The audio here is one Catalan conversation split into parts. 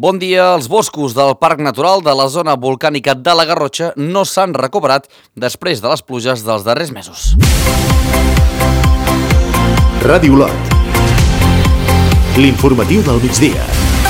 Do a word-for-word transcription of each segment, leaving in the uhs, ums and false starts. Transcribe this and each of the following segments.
Bon dia. Els boscos del Parc Natural de la zona volcànica de la Garrotxa no s'han recuperat després de les pluges dels darrers mesos. Ràdio Lot. L'informatiu del migdia.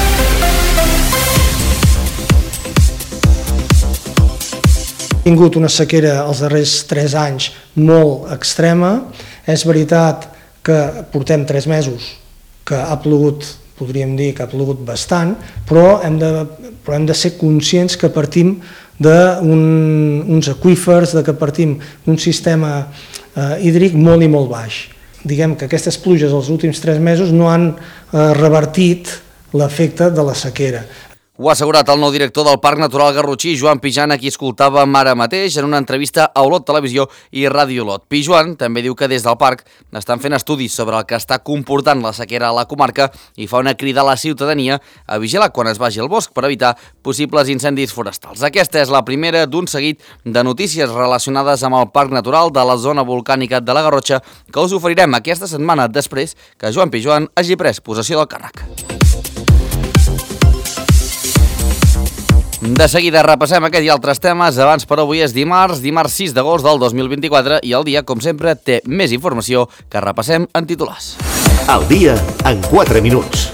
Ha tingut una sequera els darrers tres anys molt extrema. És veritat que portem tres mesos que ha plogut, podríem dir que ha plogut bastant, però hem de, però hem de ser conscients que partim d'uns aqüífers, de que partim d'un sistema eh, hídric molt i molt baix. Diguem que aquestes pluges els últims tres mesos no han eh, revertit l'efecte de la sequera. Ho ha assegurat el nou director del Parc Natural Garrotxí, Joan Pijoan, a qui escoltàvem ara mateix en una entrevista a Olot Televisió i Ràdio Lot. Pijoan també diu que des del parc estan fent estudis sobre el que està comportant la sequera a la comarca i fa una crida a la ciutadania a vigilar quan es vagi al bosc per evitar possibles incendis forestals. Aquesta és la primera d'un seguit de notícies relacionades amb el Parc Natural de la zona volcànica de la Garrotxa que us oferirem aquesta setmana després que Joan Pijoan hagi pres possessió del càrrec. De seguida repassem aquest i altres temes. Abans, però, avui és dimarts, dimarts sis d'agost del dos mil vint-i-quatre i el dia, com sempre, té més informació que repassem en titulars. El dia en quatre minuts.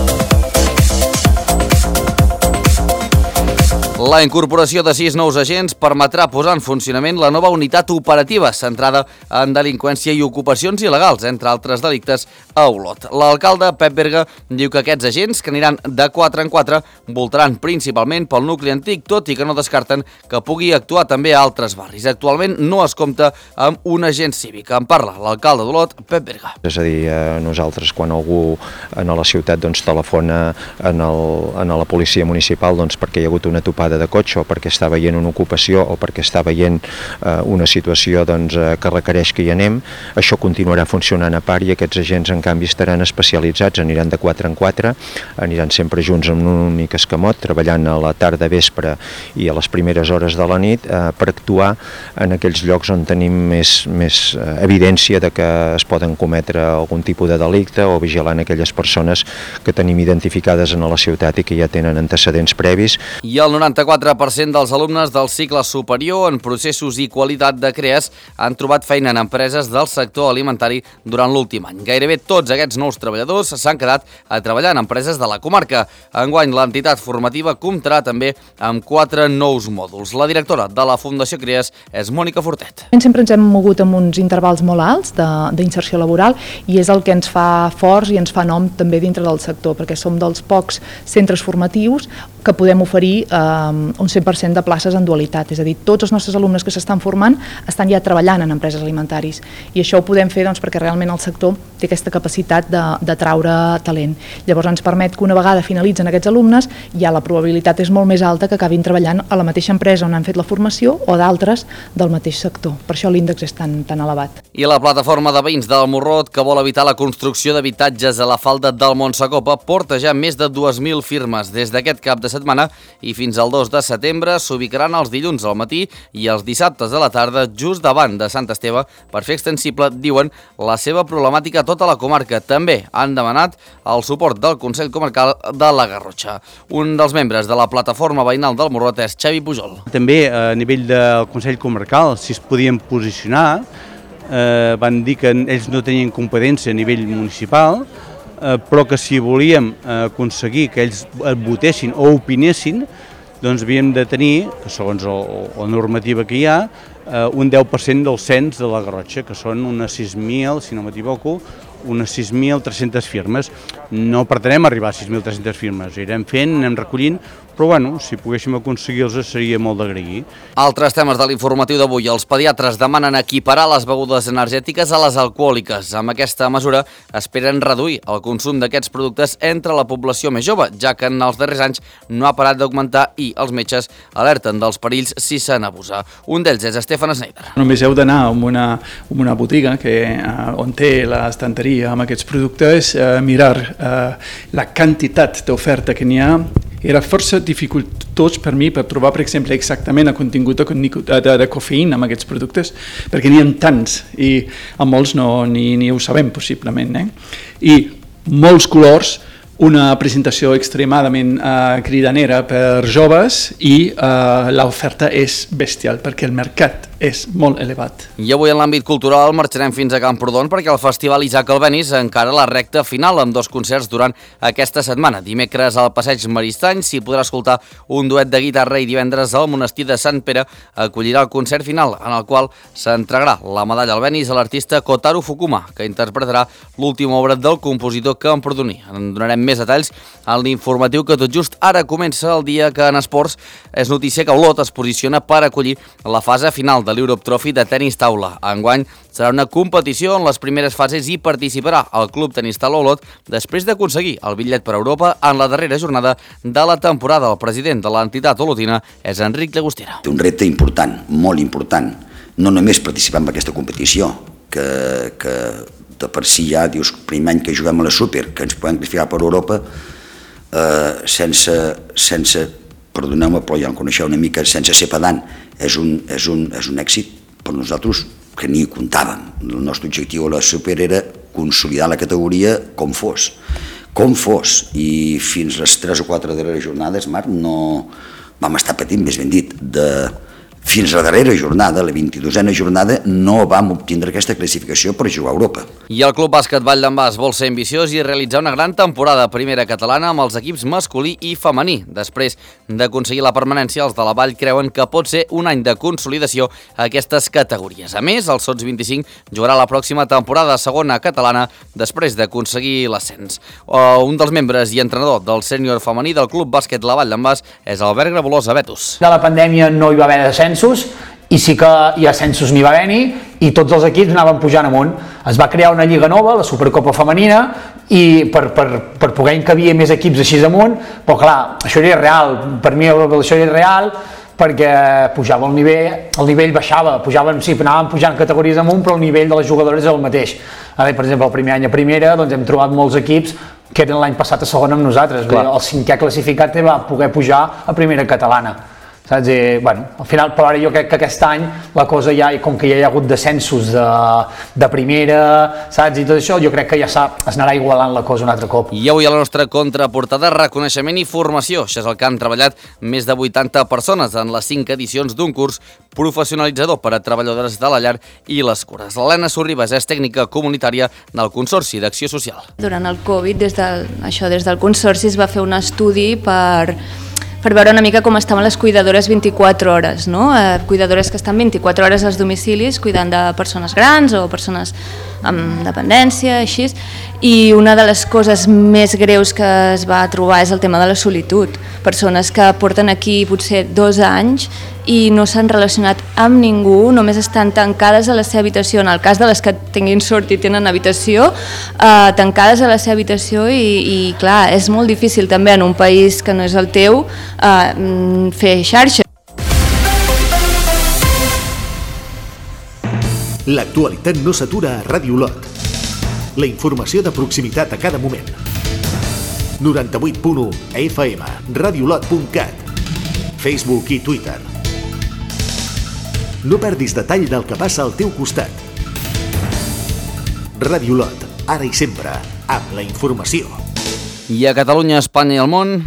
La incorporació de sis nous agents permetrà posar en funcionament la nova unitat operativa centrada en delinqüència i ocupacions il·legals, entre altres delictes, a Olot. L'alcalde Pep Berga diu que aquests agents, que aniran de quatre en quatre, voltaran principalment pel nucli antic, tot i que no descarten que pugui actuar també a altres barris. Actualment no es compta amb un agent cívic. En parla l'alcalde d'Olot, Pep Berga. És a dir, nosaltres quan algú a la ciutat doncs, telefona en, el, en la policia municipal doncs, perquè hi ha hagut una topada de cotxe o perquè està veient una ocupació o perquè està veient eh, una situació doncs, eh, que requereix que hi anem, això continuarà funcionant a part i aquests agents en canvi estaran especialitzats, aniran de quatre en quatre, aniran sempre junts en un únic escamot, treballant a la tarda, vespre i a les primeres hores de la nit eh, per actuar en aquells llocs on tenim més, més eh, evidència de que es poden cometre algun tipus de delicte o vigilant aquelles persones que tenim identificades en la ciutat i que ja tenen antecedents previs. I el noranta-quatre per cent dels alumnes del cicle superior en processos i qualitat de CREAS han trobat feina en empreses del sector alimentari durant l'últim any. Gairebé tots aquests nous treballadors s'han quedat a treballar en empreses de la comarca. Enguany, l'entitat formativa comptarà també amb quatre nous mòduls. La directora de la Fundació CREAS és Mònica Fortet. Sempre ens hem mogut amb uns intervals molt alts d'inserció laboral i és el que ens fa forts i ens fa nom també dintre del sector, perquè som dels pocs centres formatius que podem oferir eh, un cent per cent de places en dualitat, és a dir, tots els nostres alumnes que s'estan formant estan ja treballant en empreses alimentaris i això ho podem fer doncs, perquè realment el sector té aquesta capacitat d'atraure talent. Llavors ens permet que una vegada finalitzen aquests alumnes ja la probabilitat és molt més alta que acabin treballant a la mateixa empresa on han fet la formació o d'altres del mateix sector. Per això l'índex és tan, tan elevat. I la plataforma de veïns del Morrot, que vol evitar la construcció d'habitatges a la falda del Montsecopa, porta ja més de dues mil firmes des d'aquest cap de setmana i fins al dos de setembre s'ubicaran els dilluns al matí i els dissabtes a la tarda just davant de Sant Esteve per fer extensible, diuen, la seva problemàtica a tota la comarca. També han demanat el suport del Consell Comarcal de la Garrotxa. Un dels membres de la plataforma veïnal del Morrot és Xavi Pujol. També a nivell del Consell Comarcal, si es podien posicionar, eh, van dir que ells no tenien competència a nivell municipal, eh, però que si volíem aconseguir que ells votessin o opinessin, doncs havíem de tenir, que segons la normativa que hi ha, un deu per cent del cens de la Garrotxa, que són unes sis mil, si no m'equivoco, unes sis mil tres-centes firmes. No pretenem arribar a sis mil tres-centes firmes, ho irem fent, anem recollint, però bueno, si poguéssim aconseguir-los seria molt d'agrair. Altres temes de l'informatiu d'avui. Els pediatres demanen equiparar les begudes energètiques a les alcohòliques. Amb aquesta mesura esperen reduir el consum d'aquests productes entre la població més jove, ja que en els darrers anys no ha parat d'augmentar i els metges alerten dels perills si se n'abusa. Un d'ells és Stefan Schneider. Només heu d'anar a una, a una botiga que, uh, on té l'estanteria amb aquests productes, uh, mirar uh, la quantitat d'oferta que n'hi ha. Era força dificultós per mi per trobar, per exemple, exactament el contingut de, de, de cofeïna amb aquests productes, perquè n'hi ha tants i a molts no, ni, ni ho sabem possiblement. Eh? I molts colors, una presentació extremadament uh, cridanera per joves i uh, l'oferta és bestial perquè el mercat és molt elevat. I avui en l'àmbit cultural marxarem fins a Camprodon perquè el Festival Isaac Albéniz encara la recta final amb dos concerts durant aquesta setmana. Dimecres al Passeig Maristany s'hi podrà escoltar un duet de guitarra i divendres al Monestir de Sant Pere acollirà el concert final en el qual s'entregarà la medalla Albéniz a l'artista Kotaro Fukuma, que interpretarà l'última obra del compositor camprodoní. En donarem més detalls en l'informatiu que tot just ara comença el dia que en esports és notícia que Olot es posiciona per acollir la fase final de l'Europe Trophy de tenis taula. Enguany serà una competició en les primeres fases i participarà el Club Tenis Taula Olot després d'aconseguir el bitllet per Europa en la darrera jornada de la temporada. El president de l'entitat olotina és Enric Llagostera. Té un repte important, molt important, no només participar en aquesta competició, que, que de per si ja dius primer any que juguem a la Super, que ens podem classificar per Europa eh, sense, sense perdoneu-me, però ja em coneixeu una mica, sense ser pedant, és un, és un, és un èxit per nosaltres que ni hi comptàvem. El nostre objectiu a la Super era consolidar la categoria com fos, com fos, i fins les tres o quatre darreres jornades, Marc, no vam estar patint, més ben dit, de fins a la darrera jornada, la vint-i-dosena jornada, no vam obtindre aquesta classificació per jugar a Europa. I el Club Bàsquet Vall d'en Bas vol ser ambiciós i realitzar una gran temporada a primera catalana amb els equips masculí i femení. Després d'aconseguir la permanència, els de la Vall creuen que pot ser un any de consolidació a aquestes categories. A més, el Sots vint-i-cinc jugarà la pròxima temporada a segona catalana després d'aconseguir l'ascens. Un dels membres i entrenador del sènior femení del Club Bàsquet La Vall d'en Bas és Albert Grabolosa Betos. De la pandèmia no hi va haver descens i sí que hi ha ascensos n'hi va haver-hi i tots els equips anaven pujant amunt. Es va crear una lliga nova, la Supercopa Femenina, i per, per, per poder encabir més equips així amunt, però clar, això era irreal, per mi això era irreal perquè pujava el nivell, el nivell baixava, pujaven, sí, anàvem pujant categories amunt, però el nivell de les jugadores és el mateix. Ara, per exemple, el primer any a primera doncs hem trobat molts equips que eren l'any passat a segona amb nosaltres. Clar. El cinquè classificat va poder pujar a primera catalana. Saps? I, bueno, al final, però ara jo crec que aquest any la cosa ja, com que ja hi ha hagut descensos de, de primera, saps? I tot això, jo crec que ja es anarà igualant la cosa un altre cop. I avui a la nostra contraportada, reconeixement i formació. Això és el que han treballat més de vuitanta persones en les cinc edicions d'un curs professionalitzador per a treballadores de la llar i les cures. L'Helena Sorribas és tècnica comunitària del Consorci d'Acció Social. Durant el Covid, des del, això, des del Consorci es va fer un estudi per per veure una mica com estaven les cuidadores vint-i-quatre hores, no? Eh, cuidadores que estan vint-i-quatre hores als domicilis cuidant de persones grans o persones amb dependència, així. I una de les coses més greus que es va trobar és el tema de la solitud. Persones que porten aquí potser dos anys i no s'han relacionat amb ningú, només estan tancades a la seva habitació, en el cas de les que tinguin sort i tenen habitació, eh, tancades a la seva habitació i, i clar, és molt difícil també en un país que no és el teu eh, fer xarxa. L'actualitat no s'atura a Ràdio Olot. La informació de proximitat a cada moment. noranta-vuit punt u F M, radiolot punt cat, Facebook i Twitter. No perdis detall del que passa al teu costat. Ràdio Olot, ara i sempre, amb la informació. I a Catalunya, Espanya i el món...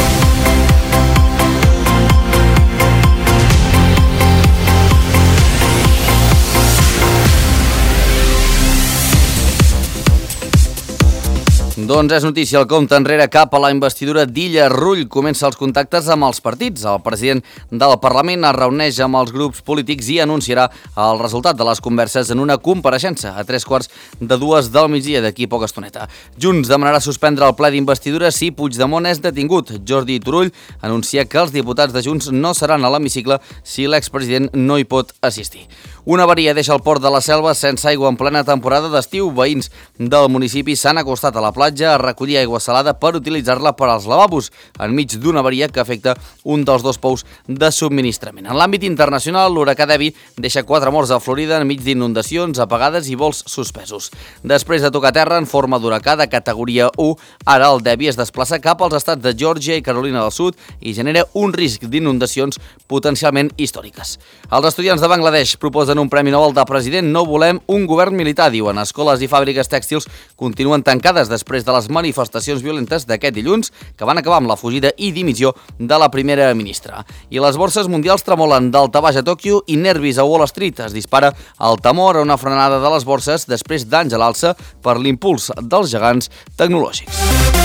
Doncs és notícia el compte enrere cap a la investidura d'Illa Rull. Comença els contactes amb els partits. El president del Parlament es reuneix amb els grups polítics i anunciarà el resultat de les converses en una compareixença a tres quarts de dues del migdia d'aquí poca estoneta. Junts demanarà suspendre el ple d'investidura si Puigdemont és detingut. Jordi Turull anuncia que els diputats de Junts no seran a l'hemicicle si l'expresident no hi pot assistir. Una avaria deixa el port de la Selva sense aigua en plena temporada d'estiu. Veïns del municipi s'han acostat a la platja a recollir aigua salada per utilitzar-la per als lavabos, enmig d'una avaria que afecta un dels dos pous de subministrament. En l'àmbit internacional, l'huracà Debbie deixa quatre morts a Florida enmig d'inundacions, apagades i vols suspesos. Després de tocar terra en forma d'huracà de categoria u, ara el Debbie es desplaça cap als estats de Geòrgia i Carolina del Sud i genera un risc d'inundacions potencialment històriques. Els estudiants de Bangladesh proposen un Premi Nobel de President. No volem un govern militar, diuen. Escoles i fàbriques tèxtils continuen tancades després de de les manifestacions violentes d'aquest dilluns, que van acabar amb la fugida i dimissió de la primera ministra. I les borses mundials tremolen d'alta baix a Tòquio i nervis a Wall Street. Es dispara el temor a una frenada de les borses després d'anys a l'alça per l'impuls dels gegants tecnològics.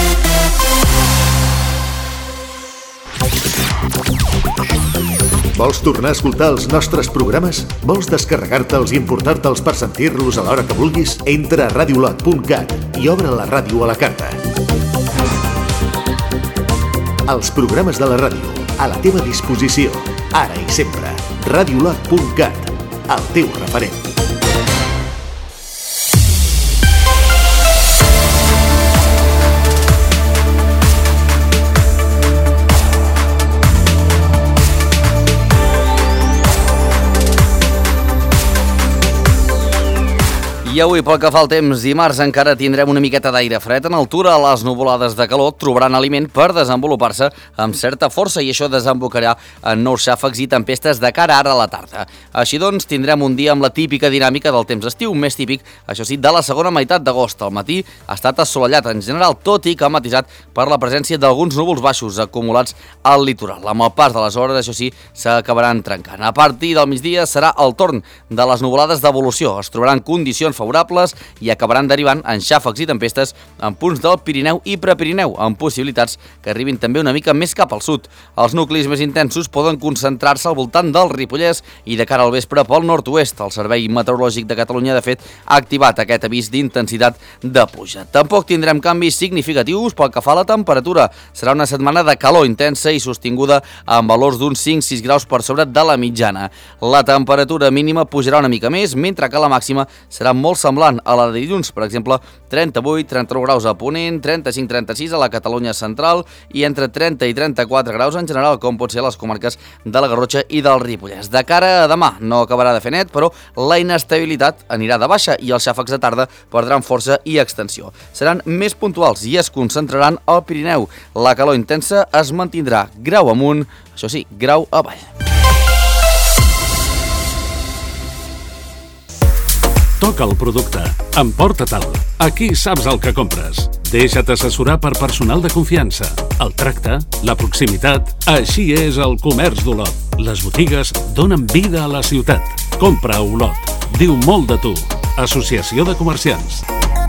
Vols tornar a escoltar els nostres programes? Vols descarregar-te'ls i importar-te'ls per sentir-los a l'hora que vulguis? Entra a radiolot punt cat i obre la ràdio a la carta. Els programes de la ràdio, a la teva disposició, ara i sempre. radiolot punt cat, el teu referent. I avui, pel que fa al temps, dimarts encara tindrem una miqueta d'aire fred en altura. Les nuvolades de calor trobaran aliment per desenvolupar-se amb certa força i això desembocarà en nous xàfecs i tempestes de cara ara a la tarda. Així doncs, tindrem un dia amb la típica dinàmica del temps estiu, més típic, això sí, de la segona meitat d'agost. Al matí ha estat assolellat en general, tot i que ha matisat per la presència d'alguns núvols baixos acumulats al litoral. Amb el pas de les hores, això sí, s'acabaran trencant. A partir del migdia serà el torn de les nuvolades d'evolució. Es trobaran condicions favorables i acabaran derivant en xàfecs i tempestes en punts del Pirineu i Prepirineu, amb possibilitats que arribin també una mica més cap al sud. Els nuclis més intensos poden concentrar-se al voltant del Ripollès i de cara al vespre pel nord-oest. El Servei Meteorològic de Catalunya, de fet, ha activat aquest avís d'intensitat de pluja. Tampoc tindrem canvis significatius pel que fa a la temperatura. Serà una setmana de calor intensa i sostinguda amb valors d'uns cinc a sis graus per sobre de la mitjana. La temperatura mínima pujarà una mica més, mentre que la màxima serà molt semblant a la de dilluns, per exemple, trenta-vuit a trenta-nou graus a Ponent, trenta-cinc a trenta-sis a la Catalunya central i entre trenta i trenta-quatre graus en general, com pot ser a les comarques de la Garrotxa i del Ripollès. De cara a demà no acabarà de fer net, però la inestabilitat anirà de baixa i els xàfecs de tarda perdran força i extensió. Seran més puntuals i es concentraran al Pirineu. La calor intensa es mantindrà grau amunt, això sí, grau avall. Toca el producte. Emporta-te'l. Aquí saps el que compres. Deixa't assessorar per personal de confiança. El tracte, la proximitat... Així és el comerç d'Olot. Les botigues donen vida a la ciutat. Compra a Olot. Diu molt de tu. Associació de Comerciants.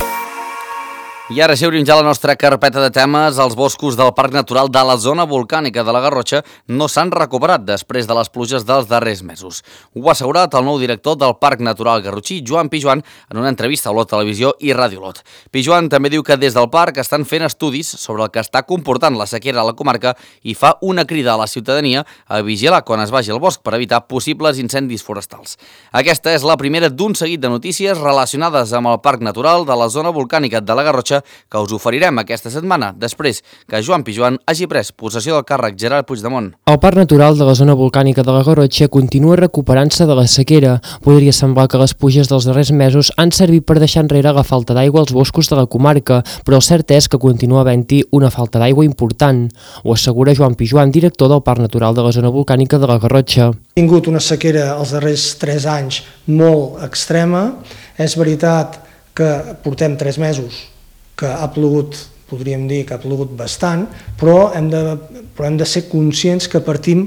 I ara sí, obrim ja la nostra carpeta de temes. Els boscos del Parc Natural de la zona volcànica de la Garrotxa no s'han recuperat després de les pluges dels darrers mesos. Ho ha assegurat el nou director del Parc Natural Garrotxí, Joan Pijuan, en una entrevista a Olot Televisió i Ràdio Olot. Pijuan també diu que des del parc estan fent estudis sobre el que està comportant la sequera a la comarca i fa una crida a la ciutadania a vigilar quan es vagi al bosc per evitar possibles incendis forestals. Aquesta és la primera d'un seguit de notícies relacionades amb el Parc Natural de la zona volcànica de la Garrotxa que us oferirem aquesta setmana, després que Joan Pijuan hagi pres possessió del càrrec Gerard Puigdemont. El Parc Natural de la zona volcànica de la Garrotxa continua recuperant-se de la sequera. Podria semblar que les pluges dels darrers mesos han servit per deixar enrere la falta d'aigua als boscos de la comarca, però el cert és que continua havent-hi una falta d'aigua important. Ho assegura Joan Pijuan, director del Parc Natural de la zona volcànica de la Garrotxa. Ha tingut una sequera els darrers tres anys molt extrema. És veritat que portem tres mesos que ha plogut, podríem dir que ha plogut bastant, però hem de, però hem de ser conscients que partim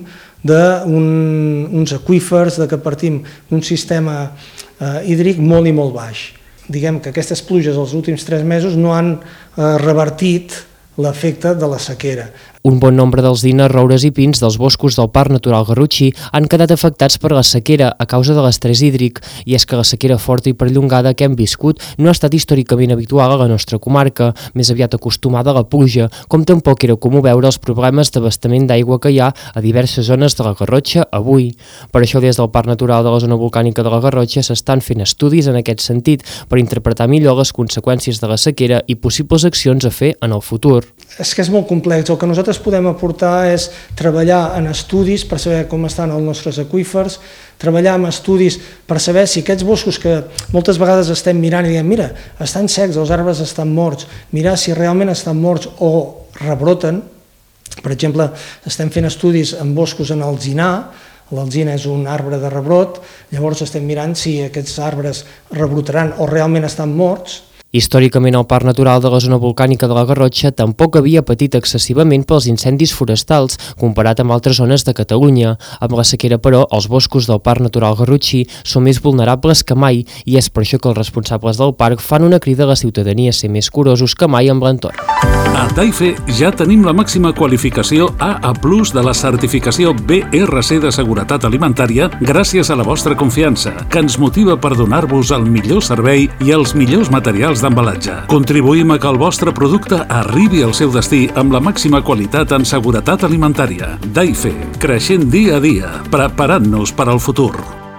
d'uns aqüífers, de que partim d'un sistema eh, hídric molt i molt baix. Diguem que aquestes pluges els últims tres mesos no han eh, revertit l'efecte de la sequera. Un bon nombre dels dines, roures i pins dels boscos del Parc Natural Garrotxí han quedat afectats per la sequera a causa de l'estrès hídric, i és que la sequera forta i perllongada que hem viscut no ha estat històricament habitual a la nostra comarca, més aviat acostumada a la pluja, com tampoc era comú veure els problemes d'abastament d'aigua que hi ha a diverses zones de la Garrotxa avui. Per això, des del Parc Natural de la zona volcànica de la Garrotxa s'estan fent estudis en aquest sentit per interpretar millor les conseqüències de la sequera i possibles accions a fer en el futur. És que és molt complex. El que nosaltres podem aportar és treballar en estudis per saber com estan els nostres aqüífers, treballar en estudis per saber si aquests boscos que moltes vegades estem mirant i diem, mira, estan secs, els arbres estan morts, mirar si realment estan morts o rebroten. Per exemple, estem fent estudis en boscos en alzinar. L'alzina és un arbre de rebrot, llavors estem mirant si aquests arbres rebrotaran o realment estan morts. Històricament, el Parc Natural de la Zona Volcànica de la Garrotxa tampoc havia patit excessivament pels incendis forestals comparat amb altres zones de Catalunya. Amb la sequera, però, els boscos del Parc Natural Garrotxí són més vulnerables que mai i és per això que els responsables del parc fan una crida a la ciutadania a ser més curosos que mai amb l'entorn. A Taife ja tenim la màxima qualificació A A plus de la certificació B R C de seguretat alimentària gràcies a la vostra confiança, que ens motiva per donar-vos el millor servei i els millors materials d'embalatge. Contribuïm a que el vostre producte arribi al seu destí amb la màxima qualitat en seguretat alimentària. Taife, creixent dia a dia, preparant-nos per al futur.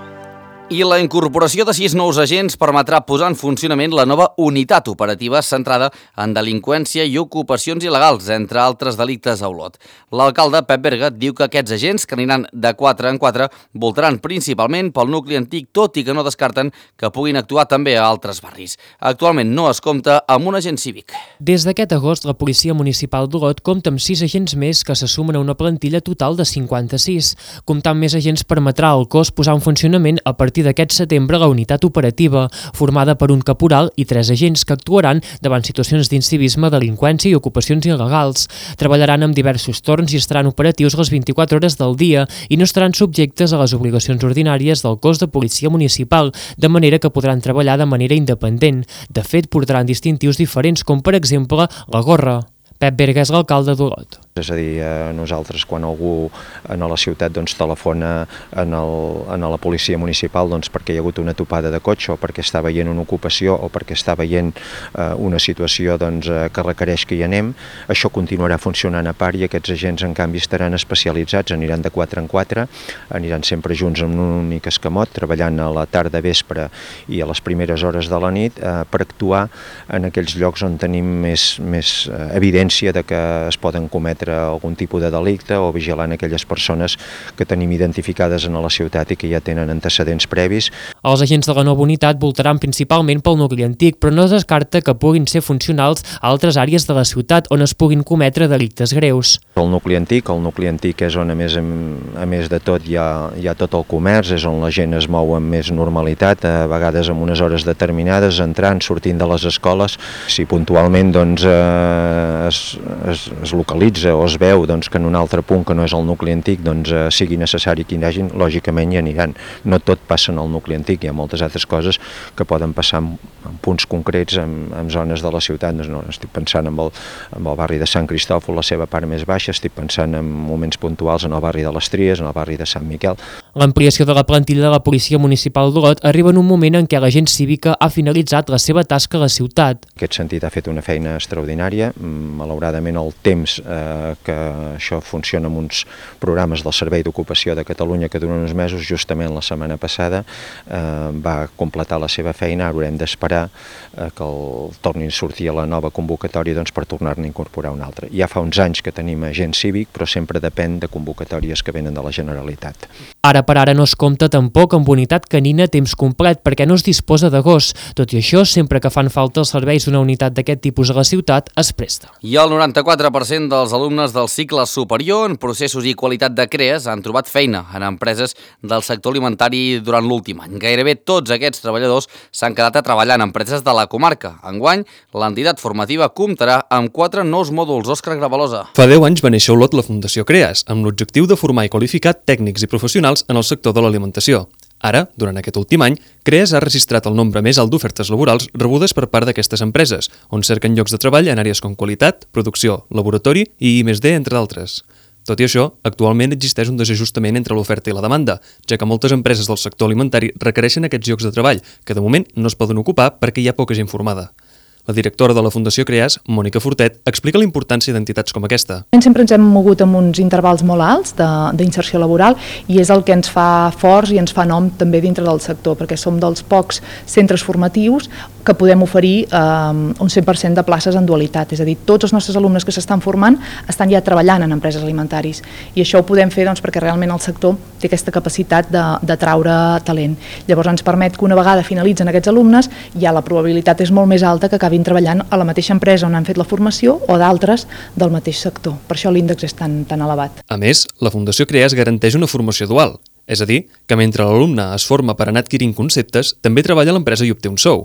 I la incorporació de sis nous agents permetrà posar en funcionament la nova unitat operativa centrada en delinqüència i ocupacions il·legals, entre altres delictes a Olot. L'alcalde Pep Berga diu que aquests agents, que aniran de quatre en quatre, voltaran principalment pel nucli antic, tot i que no descarten que puguin actuar també a altres barris. Actualment no es compta amb un agent cívic. Des d'aquest agost, la Policia Municipal d'Olot compta amb sis agents més que se sumen a una plantilla total de cinquanta-sis. Comptar amb més agents permetrà al cos posar en funcionament a partir d'aquest setembre la unitat operativa, formada per un caporal i tres agents que actuaran davant situacions d'incivisme, delinqüència i ocupacions il·legals. Treballaran amb diversos torns i estaran operatius les vint-i-quatre hores del dia i no estaran subjectes a les obligacions ordinàries del cos de policia municipal, de manera que podran treballar de manera independent. De fet, portaran distintius diferents, com per exemple la gorra. Pep Berga és l'alcalde d'Olot. És a dir, nosaltres quan algú a la ciutat doncs, telefona en, el, en la policia municipal doncs, perquè hi ha hagut una topada de cotxe o perquè està veient una ocupació o perquè està veient eh, una situació doncs, eh, que requereix que hi anem, això continuarà funcionant a part i aquests agents en canvi estaran especialitzats, aniran de quatre en quatre, aniran sempre junts en un únic escamot, treballant a la tarda, vespre i a les primeres hores de la nit eh, per actuar en aquells llocs on tenim més, més eh, evidència de que es poden cometre algun tipus de delicte o vigilant aquelles persones que tenim identificades en la ciutat i que ja tenen antecedents previs. Els agents de la nova unitat voltaran principalment pel nucli antic, però no es descarta que puguin ser funcionals a altres àrees de la ciutat on es puguin cometre delictes greus. El nucli antic, el nucli antic és on a més, a més de tot hi ha, hi ha tot el comerç, és on la gent es mou amb més normalitat, a vegades en unes hores determinades, entrant, sortint de les escoles. Si puntualment doncs, eh, es, es, es localitza o es veu doncs, que en un altre punt que no és el nucli antic doncs, eh, sigui necessari que hi hagin, lògicament hi aniran. No tot passa en el nucli antic, hi ha moltes altres coses que poden passar en, en punts concrets, en, en zones de la ciutat. Doncs, no, estic pensant en el, en el barri de Sant Cristòfol, la seva part més baixa, estic pensant en moments puntuals en el barri de les Tries, en el barri de Sant Miquel. L'ampliació de la plantilla de la Policia Municipal d'Olot arriba en un moment en què l'agent cívica ha finalitzat la seva tasca a la ciutat. En aquest sentit ha fet una feina extraordinària, malauradament el temps eh, que això funciona amb uns programes del Servei d'Ocupació de Catalunya que duren uns mesos, justament la setmana passada eh, va completar la seva feina, haurem d'esperar eh, que el tornin a sortir a la nova convocatòria doncs, per tornar-ne a incorporar una altra. Ja fa uns anys que tenim agent cívic, però sempre depèn de convocatòries que venen de la Generalitat. Ara per ara no es compta tampoc amb unitat canina a temps complet perquè no es disposa de gos. Tot i això, sempre que fan falta els serveis d'una unitat d'aquest tipus a la ciutat, es presta. I el noranta-quatre per cent dels alumnes del cicle superior en processos i qualitat de C R E A S han trobat feina en empreses del sector alimentari durant l'últim any. Gairebé tots aquests treballadors s'han quedat a treballar en empreses de la comarca. Enguany, l'entitat formativa comptarà amb quatre nous mòduls. Òscar Gravalosa. Fa deu anys va néixer a Olot la Fundació C R E A S, amb l'objectiu de formar i qualificar tècnics i professionals en el sector de l'alimentació. Ara, durant aquest últim any, C R E A S ha registrat el nombre més alt d'ofertes laborals rebudes per part d'aquestes empreses, on cerquen llocs de treball en àrees com qualitat, producció, laboratori i I més D, entre d'altres. Tot i això, actualment existeix un desajustament entre l'oferta i la demanda, ja que moltes empreses del sector alimentari requereixen aquests llocs de treball, que de moment no es poden ocupar perquè hi ha poca gent formada. La directora de la Fundació C R E A S, Mònica Fortet, explica la importància d'entitats com aquesta. Sempre ens hem mogut amb uns intervals molt alts d'inserció laboral i és el que ens fa forts i ens fa nom també dintre del sector, perquè som dels pocs centres formatius que podem oferir eh, un cent per cent de places en dualitat, és a dir, tots els nostres alumnes que s'estan formant estan ja treballant en empreses alimentaris i això ho podem fer doncs, perquè realment el sector té aquesta capacitat d'atraure talent. Llavors ens permet que una vegada finalitzen aquests alumnes ja la probabilitat és molt més alta que acabin treballant a la mateixa empresa on han fet la formació o d'altres del mateix sector. Per això l'índex és tan, tan elevat. A més, la Fundació C R E A S garanteix una formació dual, és a dir, que mentre l'alumne es forma per anar adquirint conceptes, també treballa a l'empresa i obté un sou.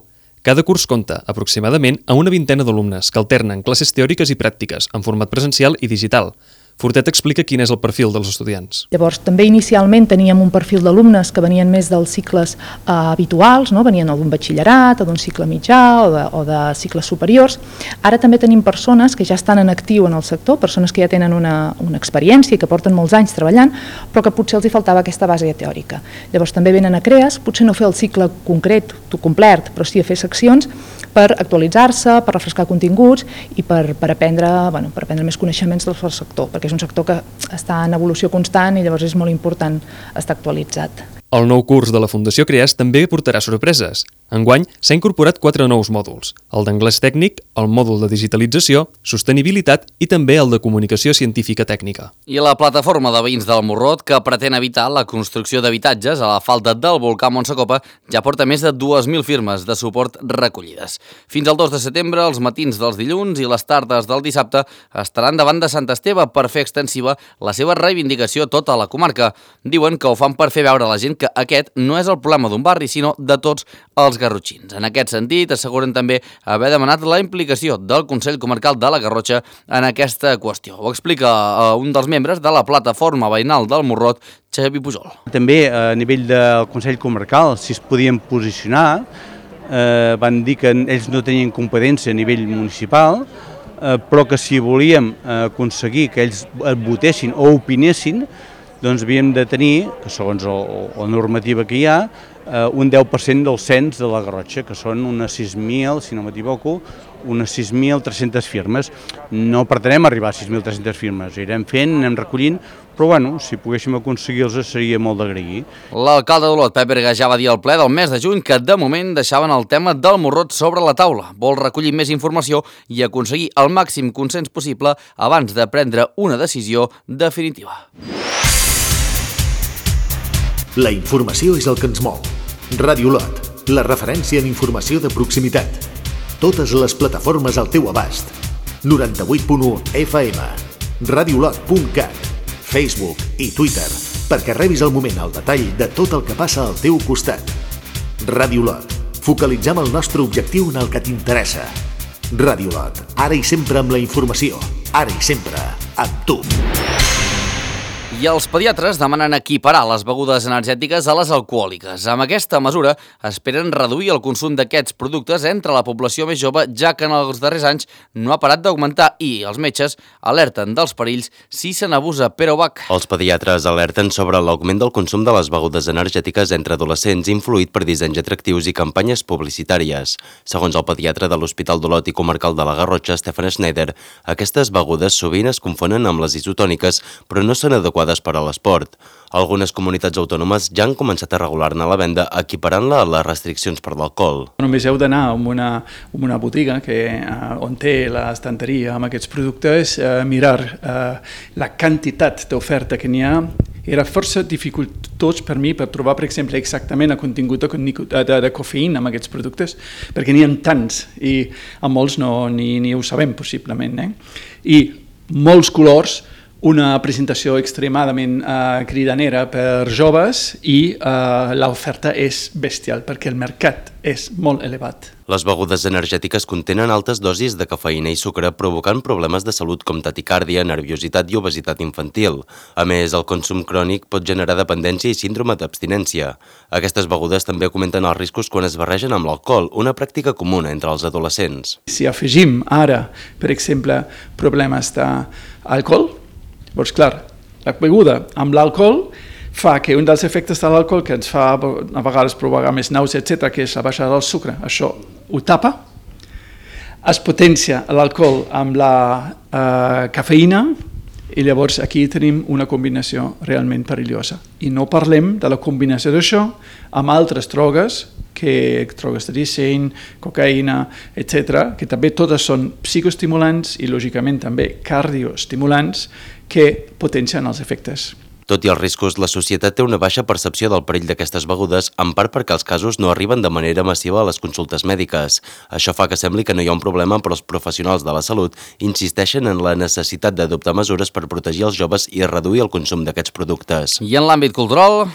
Cada curs compta, aproximadament, a una vintena d'alumnes que alternen classes teòriques i pràctiques en format presencial i digital. Fortet explica quin és el perfil dels estudiants. Llavors, també inicialment teníem un perfil d'alumnes que venien més dels cicles eh, habituals, no? Venien o d'un batxillerat, o d'un cicle mitjà, o de, o de cicles superiors. Ara també tenim persones que ja estan en actiu en el sector, persones que ja tenen una, una experiència i que porten molts anys treballant, però que potser els hi faltava aquesta base teòrica. Llavors també venen a CREAS, potser no fer el cicle concret, complet, però sí a fer seccions per actualitzar-se, per refrescar continguts i per, per, aprendre, bueno, per aprendre més coneixements del sector, perquè és un sector que està en evolució constant i llavors és molt important estar actualitzat. El nou curs de la Fundació CREAS també portarà sorpreses. Enguany s'ha incorporat quatre nous mòduls, el d'anglès tècnic, el mòdul de digitalització, sostenibilitat i també el de comunicació científica tècnica. I la plataforma de veïns del Morrot, que pretén evitar la construcció d'habitatges a la falda del volcà Montsecopa, ja porta més de dues mil firmes de suport recollides. Fins al dos de setembre, els matins dels dilluns i les tardes del dissabte estaran davant de Sant Esteve per fer extensiva la seva reivindicació a tota la comarca. Diuen que ho fan per fer veure a la gent que aquest no és el problema d'un barri, sinó de tots els garrotxins. En aquest sentit, asseguren també haver demanat la implicació del Consell Comarcal de la Garrotxa en aquesta qüestió. Ho explica un dels membres de la plataforma veïnal del Morrot, Xavi Pujol. També a nivell del Consell Comarcal, si es podien posicionar, eh, van dir que ells no tenien competència a nivell municipal, eh, però que si volíem aconseguir que ells votessin o opinessin, doncs havíem de tenir, que segons la normativa que hi ha, un deu per cent del cens de la Garrotxa, que són unes sis mil, si no m'equivoco, unes sis mil tres-centes firmes. No pretenem arribar a sis mil tres-centes firmes, irem fent, anem recollint, però bueno, si poguéssim aconseguir-los seria molt d'agrair. L'alcalde d'Olot, Pep Berga, ja va dir al ple del mes de juny que de moment deixaven el tema del Morrot sobre la taula. Vol recollir més informació i aconseguir el màxim consens possible abans de prendre una decisió definitiva. La informació és el que ens mou. Ràdio Olot, la referència en informació de proximitat. Totes les plataformes al teu abast. noranta-vuit punt u F M, radiolot punt cat, Facebook i Twitter, perquè rebis al moment el detall de tot el que passa al teu costat. Ràdio Olot, focalitzem el nostre objectiu en el que t'interessa. Ràdio Olot, ara i sempre amb la informació, ara i sempre amb tu. I els pediatres demanen equiparar les begudes energètiques a les alcohòliques. Amb aquesta mesura esperen reduir el consum d'aquests productes entre la població més jove, ja que en els darrers anys no ha parat d'augmentar i els metges alerten dels perills si se n'abusa. Pere Ubach. Els pediatres alerten sobre l'augment del consum de les begudes energètiques entre adolescents influït per dissenys atractius i campanyes publicitàries. Segons el pediatre de l'Hospital d'Olot i Comarcal de la Garrotxa, Stefan Schneider, aquestes begudes sovint es confonen amb les isotòniques, però no són adequades per a l'esport. Algunes comunitats autònomes ja han començat a regular-ne la venda, equiparant-la a les restriccions per l'alcohol. Només heu d'anar a una, a una botiga que, uh, on té l'estanteria amb aquests productes, uh, mirar uh, la quantitat d'oferta que n'hi ha. Era força dificultós per mi per trobar, per exemple, exactament el contingut de, de, de cofeïna amb aquests productes, perquè n'hi ha tants i a molts no, ni, ni ho sabem possiblement. Eh? I molts colors, una presentació extremadament uh, cridanera per joves i uh, l'oferta és bestial perquè el mercat és molt elevat. Les begudes energètiques contenen altes dosis de cafeïna i sucre, provocant problemes de salut com taquicàrdia, nerviositat i obesitat infantil. A més, el consum crònic pot generar dependència i síndrome d'abstinència. Aquestes begudes també augmenten els riscos quan es barregen amb l'alcohol, una pràctica comuna entre els adolescents. Si afegim ara, per exemple, problemes d'alcohol, doncs clar, la beguda amb l'alcohol fa que un dels efectes de l'alcohol que ens fa a vegades provocar més nàusea, etcètera, que és la baixada del sucre, això ho tapa, es potencia l'alcohol amb la eh, cafeïna i llavors aquí tenim una combinació realment perillosa. I no parlem de la combinació d'això amb altres drogues, que drogues de disseny, cocaïna, etcètera, que també totes són psicoestimulants i lògicament també cardioestimulants que potencien els efectes. Tot i els riscos, la societat té una baixa percepció del perill d'aquestes begudes, en part perquè els casos no arriben de manera massiva a les consultes mèdiques. Això fa que sembli que no hi ha un problema, però els professionals de la salut insisteixen en la necessitat d'adoptar mesures per protegir els joves i reduir el consum d'aquests productes. I en l'àmbit cultural...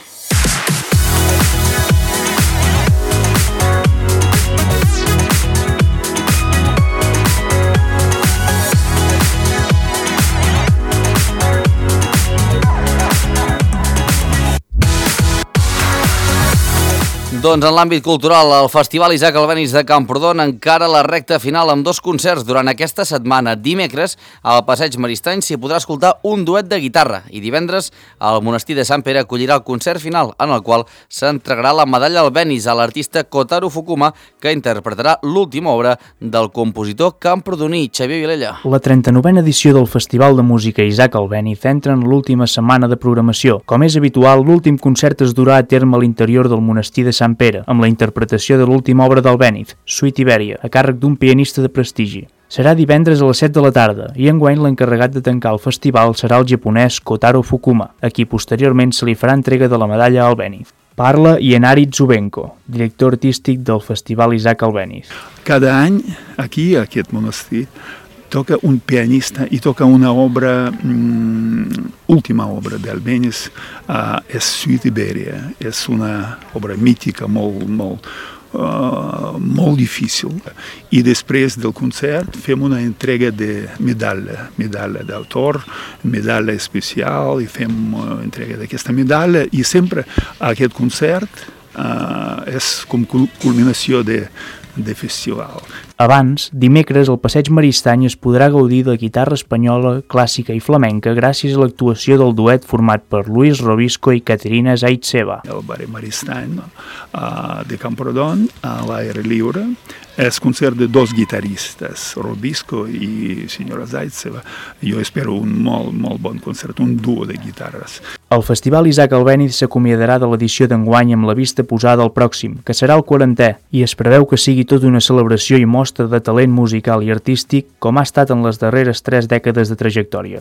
Doncs en l'àmbit cultural, el Festival Isaac Albéniz de Camprodon encara la recta final amb dos concerts durant aquesta setmana. Dimecres, al Passeig Maristany s'hi podrà escoltar un duet de guitarra i divendres, el Monestir de Sant Pere acollirà el concert final, en el qual s'entregarà la medalla Albéniz a l'artista Kotaro Fukuma, que interpretarà l'última obra del compositor camprodoní Xavier Vilella. La trenta-novena edició del Festival de Música Isaac Albéniz entra en l'última setmana de programació. Com és habitual, l'últim concert es durà a terme a l'interior del Monestir de Sant Pere, amb la interpretació de l'última obra d'Albéniz, Suite Ibèria, a càrrec d'un pianista de prestigi. Serà divendres a les set de la tarda i enguany l'encarregat de tancar el festival serà el japonès Kotaro Fukuma, a qui posteriorment se li farà entrega de la medalla Albéniz. Parla Ienari Zubenko, director artístic del Festival Isaac Albéniz. Cada any, aquí, a aquest monestir, toca un pianista i toca una obra, mm, última obra d'Albéniz, uh, és Suite Ibèria, és una obra mítica molt, molt, uh, molt difícil. I després del concert fem una entrega de medalla, medalla d'autor, medalla especial, i fem uh, entrega d'aquesta medalla, i sempre aquest concert uh, és com culminació de, de festival. Abans, dimecres, al Passeig Maristany es podrà gaudir de guitarra espanyola, clàssica i flamenca gràcies a l'actuació del duet format per Luis Robisco i Caterina Zaitseva. El bar Maristany uh, de Camprodon, a l'aire lliure, és concert de dos guitarristes, Robisco i senyora Zaitseva. Jo espero un molt, molt bon concert, un duo de guitarres. El Festival Isaac Albéniz s'acomiadarà de l'edició d'enguany amb la vista posada al pròxim, que serà el quarantè, i es preveu que sigui tota una celebració i mostra de talent musical i artístic com ha estat en les darreres tres dècades de trajectòria.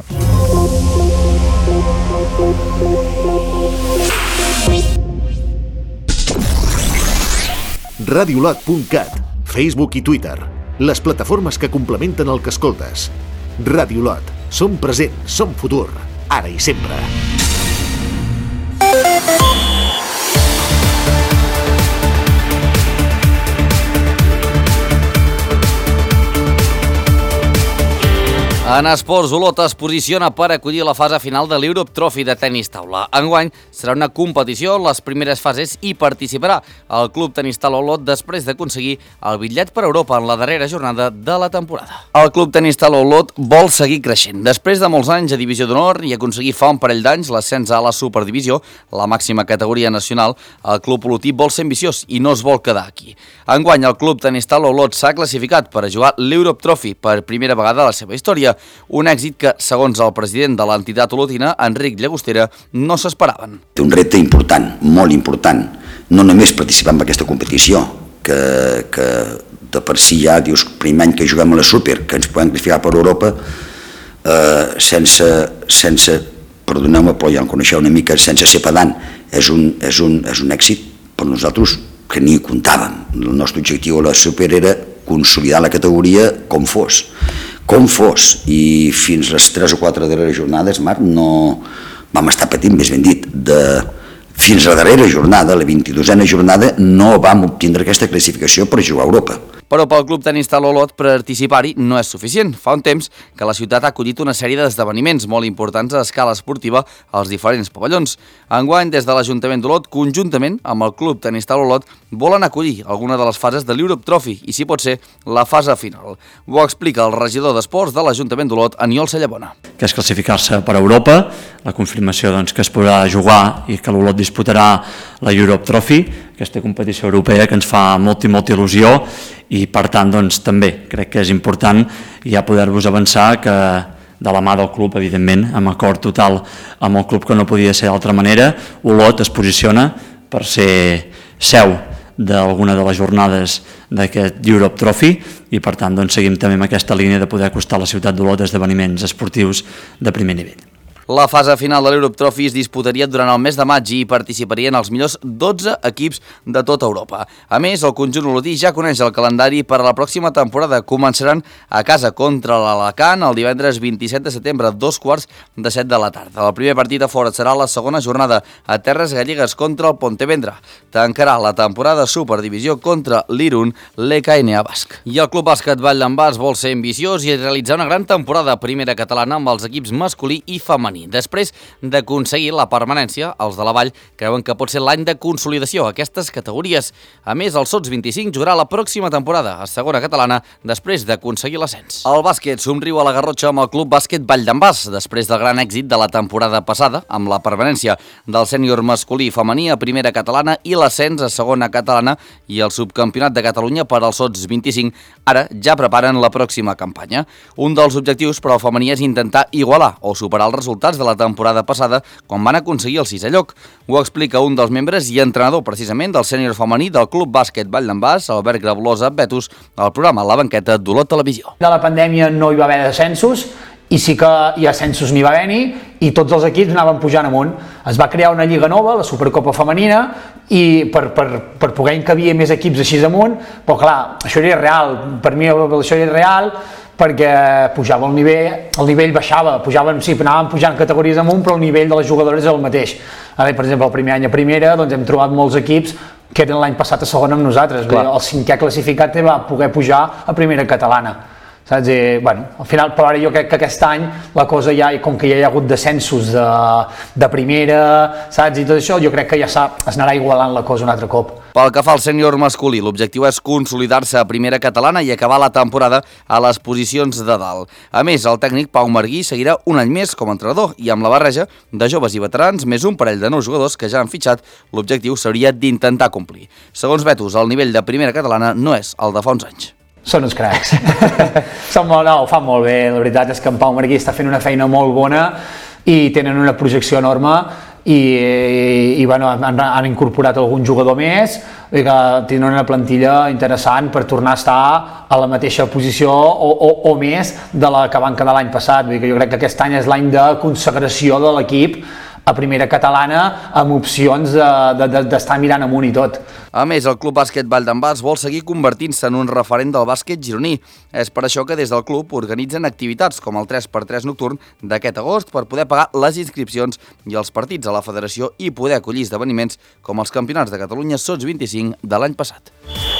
radiolot punt cat, Facebook i Twitter, les plataformes que complementen el que escoltes. Radiolot, som present, som futur, ara i sempre. En esports, Olot es posiciona per acollir la fase final de l'Europe Trophy de tenis taula. Enguany serà una competició en les primeres fases i participarà el Club Tenis Taula Olot després d'aconseguir el bitllet per Europa en la darrera jornada de la temporada. El Club Tenis Taula Olot vol seguir creixent. Després de molts anys a Divisió d'Honor i aconseguir fa un parell d'anys l'ascens a la Superdivisió, la màxima categoria nacional, el club olotí vol ser ambiciós i no es vol quedar aquí. Enguany el Club Tenis Taula Olot s'ha classificat per a jugar l'Europe Trophy per primera vegada a la seva història. Un èxit que, segons el president de l'entitat olotina, Enric Llagostera, no s'esperaven. Té un repte important, molt important, no només participar en aquesta competició, que, que de per si ja dius primer any que juguem a la Super, que ens podem classificar per Europa, eh, sense, sense, perdoneu-me, però ja em coneixeu una mica, sense ser pedant, és un, és un, és un èxit per nosaltres que ni comptàvem. El nostre objectiu a la Super era consolidar la categoria com fos. com fos, i fins les tres o quatre darreres jornades, Marc, no vam estar patint, més ben dit, de, fins a la darrera jornada, la vint-i-dosena jornada, no vam obtindre aquesta classificació per jugar a Europa. Però pel Club Tenis Taula Olot participar-hi no és suficient. Fa un temps que la ciutat ha acollit una sèrie d'esdeveniments molt importants a escala esportiva als diferents pavellons. Enguany, des de l'Ajuntament d'Olot, conjuntament amb el Club Tenis Taula Olot, volen acollir alguna de les fases de l'Europe Trophy i, si pot ser, la fase final. Ho explica el regidor d'Esports de l'Ajuntament d'Olot, Aniol Sallabona. Que és classificar-se per Europa, la confirmació doncs, que es podrà jugar i que l'Olot disputarà la Europe Trophy, aquesta competició europea que ens fa molta i molta il·lusió, i per tant doncs, també crec que és important ja poder-vos avançar que de la mà del club, evidentment, amb acord total amb el club que no podia ser d'altra manera, Olot es posiciona per ser seu d'alguna de les jornades d'aquest Europe Trophy i per tant doncs, seguim també amb aquesta línia de poder acostar a la ciutat d'Olot esdeveniments esportius de primer nivell. La fase final de l'Europe Trophy es disputaria durant el mes de maig i hi participarien els millors dotze equips de tota Europa. A més, el conjunt olotí ja coneix el calendari per a la pròxima temporada. Començaran a casa contra l'Alacant el divendres vint-i-set de setembre, dos quarts de set de la tarda. El primer partit a fora serà la segona jornada a Terres Gallegues contra el Pontevedra. Tancarà la temporada Superdivisió contra l'Irun, l'E K N A Basc. I el Club Bàsquet Vall d'en Bas vol ser ambiciós i realitzar una gran temporada primera catalana amb els equips masculí i femení. femení. Després d'aconseguir la permanència, els de la Vall creuen que pot ser l'any de consolidació a aquestes categories. A més, el Sots vint-i-cinc jugarà la pròxima temporada a segona catalana després d'aconseguir l'ascens. El bàsquet somriu a la Garrotxa amb el Club Bàsquet Vall d'en Bas, després del gran èxit de la temporada passada, amb la permanència del sènior masculí i femení a primera catalana i l'ascens a segona catalana i el subcampionat de Catalunya per al Sots vint-i-cinc. Ara ja preparen la pròxima campanya. Un dels objectius per al femení és intentar igualar o superar els resultats de la temporada passada quan van aconseguir el sisè lloc. Ho explica un dels membres i entrenador precisament del sènior femení del Club Bàsquet Vall d'en Bas, Albert Grablosa Betus, al programa La Banqueta d'Olot Televisió. De la pandèmia no hi va haver descensos, i sí que hi ha ascensos n'hi va haver-hi i tots els equips anaven pujant amunt. Es va crear una lliga nova, la Supercopa Femenina, i per, per, per poder encabir més equips així amunt, però clar, això era irreal, per mi això era irreal perquè pujava el nivell, el nivell baixava, pujaven, sí, anàvem pujant categories amunt, però el nivell de les jugadores és el mateix. Ara, per exemple, el primer any a primera doncs hem trobat molts equips que eren l'any passat a segona amb nosaltres. Bé, el cinquè classificat va poder pujar a primera catalana. Saps? I, bueno, al final, però ara jo crec que aquest any la cosa ja, com que ja hi ha hagut descensos de, de primera, saps? I tot això, jo crec que ja es anarà igualant la cosa un altre cop. Pel que fa al sènior masculí, l'objectiu és consolidar-se a primera catalana i acabar la temporada a les posicions de dalt. A més, el tècnic Pau Marguí seguirà un any més com a entrenador i amb la barreja de joves i veterans, més un parell de nous jugadors que ja han fitxat, l'objectiu seria d'intentar complir. Segons Betus, el nivell de primera catalana no és el de fa uns anys. Són uns cracs. Són molt, no, ho fan molt bé. La veritat és que en Pau Marguí està fent una feina molt bona i tenen una projecció enorme i, i, i bueno, han, han incorporat algun jugador més i que tenen una plantilla interessant per tornar a estar a la mateixa posició o, o, o més de la que van quedar l'any passat. Vull dir que jo crec que aquest any és l'any de consagració de l'equip a primera catalana amb opcions d'estar de, de, mirant amunt i tot. A més, el Club Bàsquet Vall d'en Bas vol seguir convertint-se en un referent del bàsquet gironí. És per això que des del club organitzen activitats com el tres per tres nocturn d'aquest agost per poder pagar les inscripcions i els partits a la federació i poder acollir esdeveniments com els campionats de Catalunya Sots vint-i-cinc de l'any passat.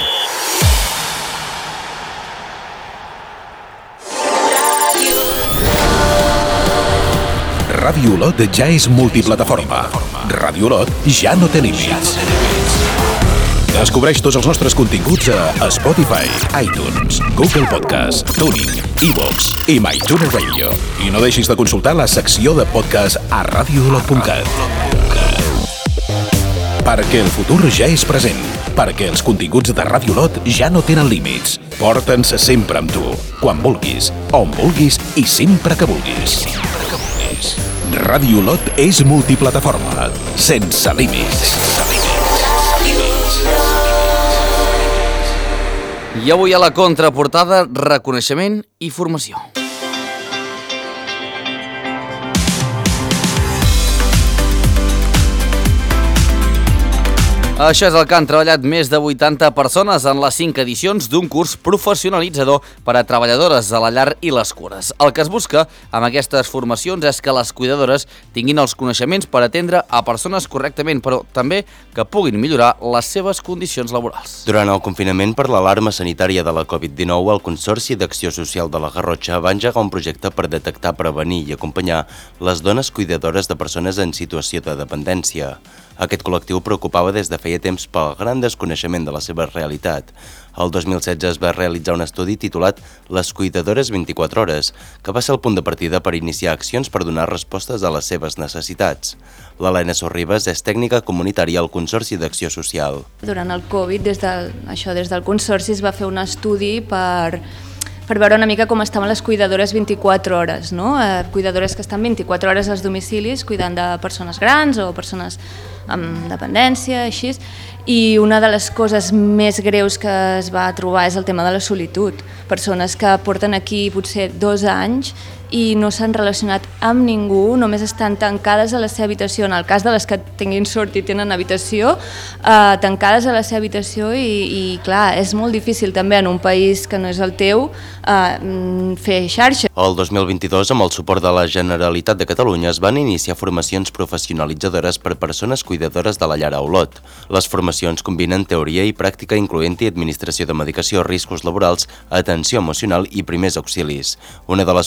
Ràdio Olot ja és multiplataforma. Ràdio Olot ja no té límits. Descobreix tots els nostres continguts a Spotify, iTunes, Google Podcast, TuneIn, iVoox i MyTuner Radio. I no deixis de consultar la secció de podcast a radio olot punt cat. Perquè el futur ja és present. Perquè els continguts de Ràdio Olot ja no tenen límits. Porta'ns sempre amb tu, quan vulguis, on vulguis i sempre que vulguis. Ràdio Olot és multiplataforma, sense límits. I avui a la contraportada, reconeixement i formació. Això és el que han treballat més de vuitanta persones en les cinc edicions d'un curs professionalitzador per a treballadores de la llar i les cures. El que es busca amb aquestes formacions és que les cuidadores tinguin els coneixements per atendre a persones correctament, però també que puguin millorar les seves condicions laborals. Durant el confinament per l'alarma sanitària de la covid dinou, el Consorci d'Acció Social de la Garrotxa va engegar un projecte per detectar, prevenir i acompanyar les dones cuidadores de persones en situació de dependència. Aquest col·lectiu preocupava des de feia temps pel gran desconeixement de la seva realitat. El dos mil setze es va realitzar un estudi titulat Les cuidadores vint-i-quatre hores, que va ser el punt de partida per iniciar accions per donar respostes a les seves necessitats. L'Helena Sorribas és tècnica comunitària al Consorci d'Acció Social. Durant el Covid, des del, això, des del Consorci es va fer un estudi per... per veure una mica com estaven les cuidadores vint-i-quatre hores, no? Eh, cuidadores que estan vint-i-quatre hores als domicilis cuidant de persones grans o persones amb dependència, així. I una de les coses més greus que es va trobar és el tema de la solitud. Persones que porten aquí potser dos anys i no s'han relacionat amb ningú, només estan tancades a la seva habitació, en el cas de les que tinguin sort i tenen habitació, eh, tancades a la seva habitació i, i clar, és molt difícil també en un país que no és el teu eh, fer xarxa. El dos mil vint-i-dos, amb el suport de la Generalitat de Catalunya, es van iniciar formacions professionalitzadores per persones cuidadores de la llar a Olot. Les formacions combinen teoria i pràctica, incloent-hi administració de medicació, riscos laborals, atenció emocional i primers auxilis. Una de les formadores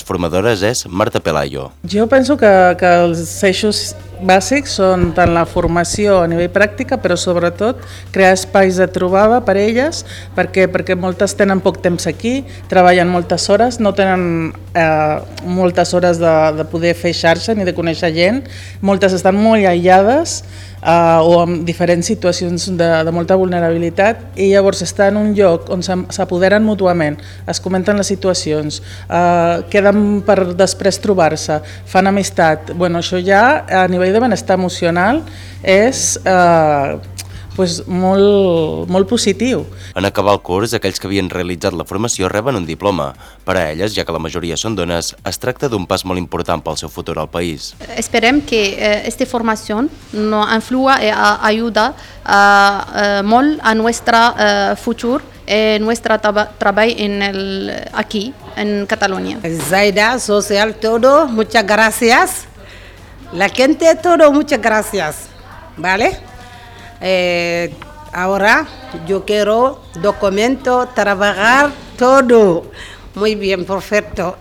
Aleshores és Marta Pelayo. Jo penso que, que els eixos bàsics són tant la formació a nivell pràctica, però sobretot crear espais de trobada per elles, perquè, perquè moltes tenen poc temps aquí, treballen moltes hores, no tenen eh, moltes hores de, de poder fer xarxa ni de conèixer gent, moltes estan molt aïllades eh, o en diferents situacions de, de molta vulnerabilitat, i llavors estar en un lloc on s'apoderen mútuament, es comenten les situacions, eh, queden per després trobar-se, fan amistat. Bueno, això ja a nivell de benestar emocional és eh, pues molt, molt positiu. En acabar el curs, aquells que havien realitzat la formació reben un diploma. Per a elles, ja que la majoria són dones, es tracta d'un pas molt important pel seu futur al país. Esperem que eh, esta formació no influya i ayuda eh, molt a nostre eh, futur, eh, nuestro treball en el, aquí, en Catalunya. Zaida, social, todo, muchas gracias. La gente, todo, muchas gracias, ¿vale? Eh, ahora yo quiero documento, trabajar, todo. Muy bien, perfecto.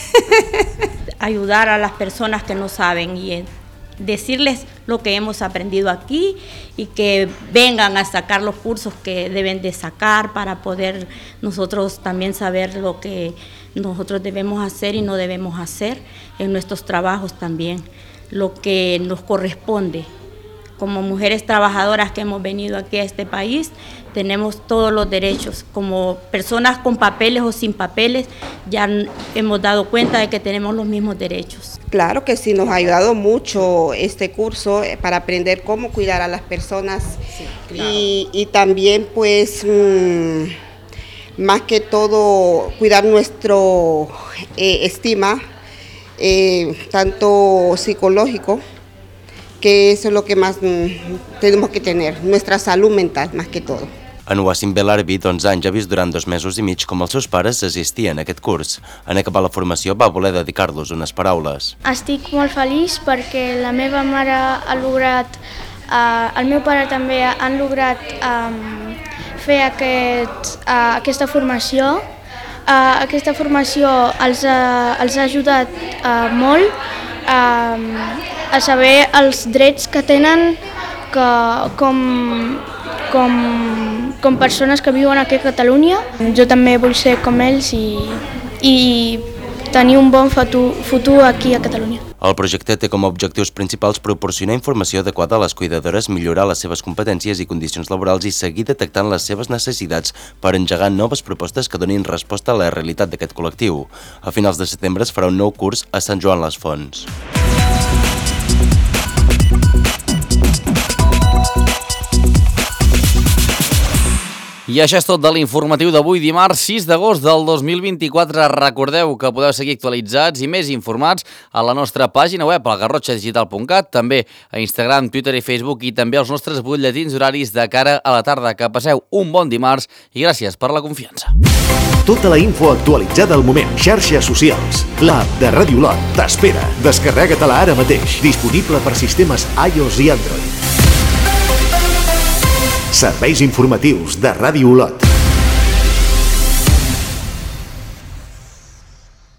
Ayudar a las personas que no saben y decirles lo que hemos aprendido aquí y que vengan a sacar los cursos que deben de sacar para poder nosotros también saber lo que nosotros debemos hacer y no debemos hacer en nuestros trabajos también. Lo que nos corresponde. Como mujeres trabajadoras que hemos venido aquí a este país, tenemos todos los derechos. Como personas con papeles o sin papeles, ya hemos dado cuenta de que tenemos los mismos derechos. Claro que sí, nos ha ayudado mucho este curso para aprender cómo cuidar a las personas, sí, claro. y, y también pues mmm, más que todo cuidar nuestro eh, estima, Eh, tanto psicológico, que eso es lo que más mm, tenemos que tener, nuestra salud mental más que todo. En Wassim Belarbi, d'onze anys, ha vist durant dos mesos i mig com els seus pares assistien a aquest curs. En acabar la formació va voler dedicar-los unes paraules. Estic molt feliç perquè la meva mare ha lograt, eh, el meu pare també han lograt eh, fer aquest, eh, aquesta formació. Uh, aquesta formació els ha, els ha ajudat uh, molt uh, a saber els drets que tenen que, com, com, com persones que viuen aquí a Catalunya. Jo també vull ser com ells i, i tenir un bon futur, futur aquí a Catalunya. El projecte té com a objectius principals proporcionar informació adequada a les cuidadores, millorar les seves competències i condicions laborals i seguir detectant les seves necessitats per engegar noves propostes que donin resposta a la realitat d'aquest col·lectiu. A finals de setembre es farà un nou curs a Sant Joan les Fonts. I això és tot de l'informatiu d'avui, dimarts sis d'agost del dos mil vint-i-quatre. Recordeu que podeu seguir actualitzats i més informats a la nostra pàgina web, al garrotxa digital punt cat, també a Instagram, Twitter i Facebook, i també als nostres butlletins horaris de cara a la tarda. Que passeu un bon dimarts i gràcies per la confiança. Tota la info actualitzada al moment. Xarxes socials. L'app de Ràdio Lot t'espera. Descarrega-te-la ara mateix. Disponible per sistemes iOS i Android. Serveis informatius de Ràdio Olot.